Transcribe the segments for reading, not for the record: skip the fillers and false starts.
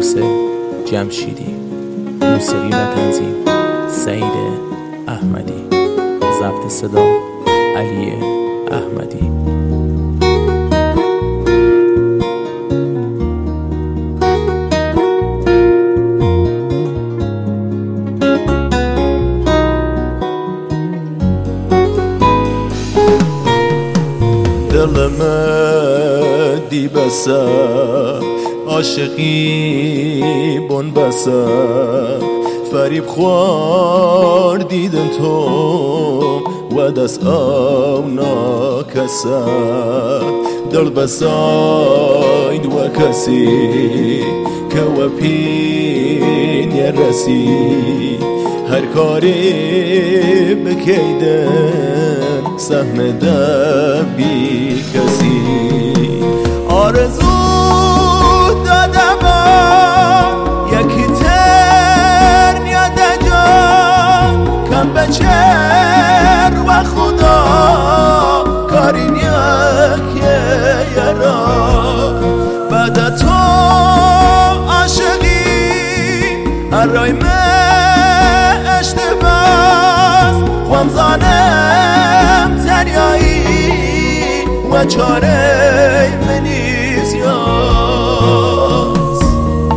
فردوس جمشیدی. موسیقی و تنظیم سعید احمدی. ضبط صدا علی احمدی. دلم دی بسه عاشقی بون بسه فریب خوار دیدن تو و دست او ناکسه دل بساید و کسی که و پین رسی هر کاری بکیدن سهم دبی کسی آرزو دادم یکی تر نیاد جان کم بچر و خدا کارین یکی یرا بعد تو عاشقی هرای خوام زانم تریایی و چاره منیز یاز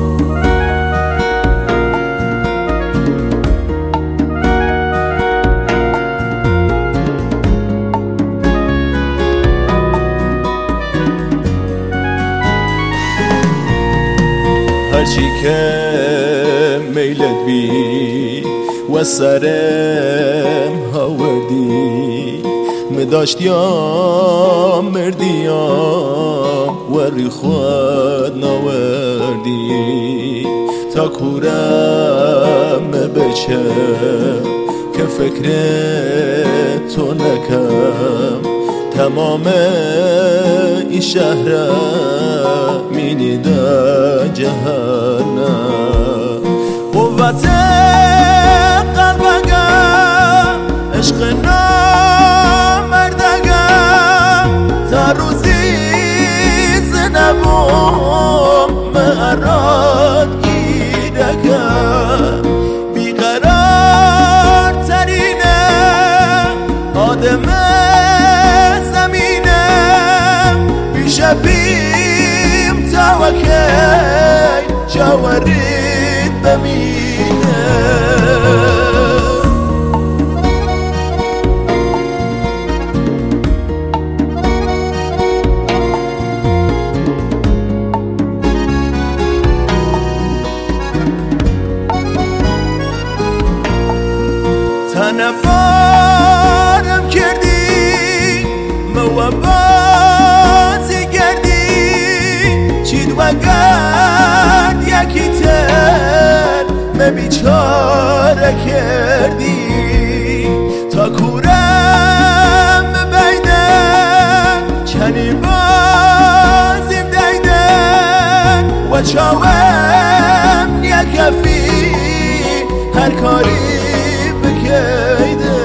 هرچی که میلت بی و سرم هاوردی مداشتیام مردیام وری خود ناوردی تا کورم بچه که فکر تو نکم تمام این شهر مینیده جهنم قوت عشق نامردگم تا روزی زنبم مراد گیرگم بیقرار ترینه آدم زمینه بیشه بیم تا وکی جاورید بمینه تنفارم کردی موابازی گردی چید و گرد یکی تر بیچاره کردی تا کورم بیدن چنی بازیم دیدن و چاوم یکفی هر کاری بکیدن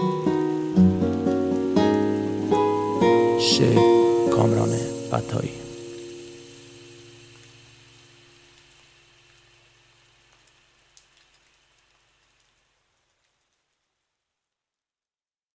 شعر کامران عطایی.